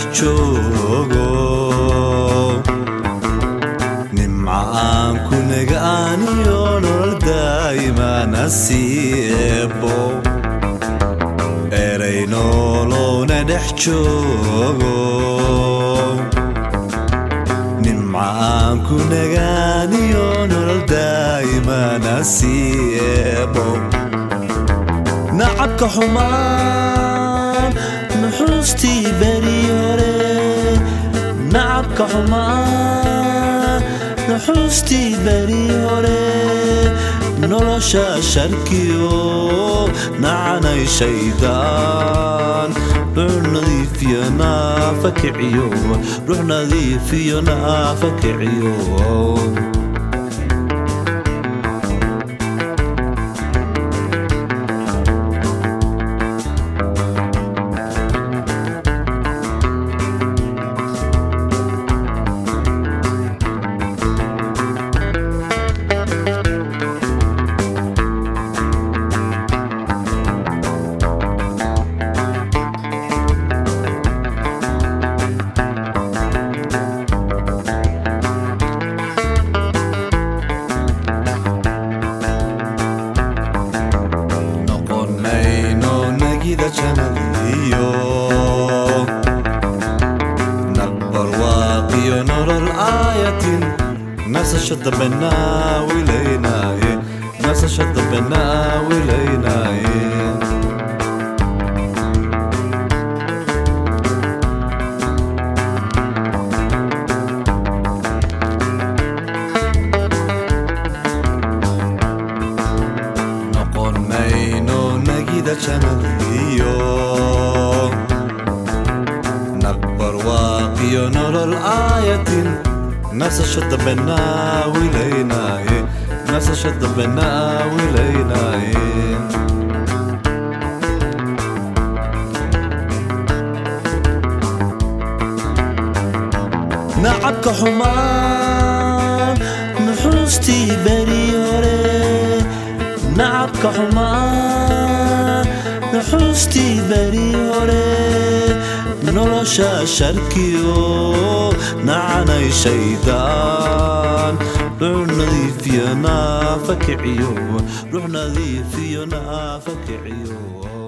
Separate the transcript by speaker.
Speaker 1: joogo nimcaan ku nagaaniyo nolol daa'iman asiibo eray nolona dhex joogo nimcaan ku nagaaniyo nolol daa'iman asiibo nacabka xumaan nuxuustii beri hore nacabka xumaan nuxuustii beri hore nolosha sharkiyo nacanay shaydaan ruux nadiifiyo naafa kiciyo ruux nadiifiyo naafa kiciyo janadiyo naqbar waaqiyo nolol aayatin nasashada banaawilaynaaye nasashada banaawilaynaaye noqon mayno nagida janadiyo naqbar waaqiyo nolol aayatin nasashada banaawilaynaaye nasashada banaawilaynaaye nacabka xumaan nuxuustii beri hore nacabka xumaan nuxuustii beri hore nolosha sharkiyo nacanay shaydaan ruux nadiifiyo naafa kiciyo ruux nadiifiyo naafa kiciyo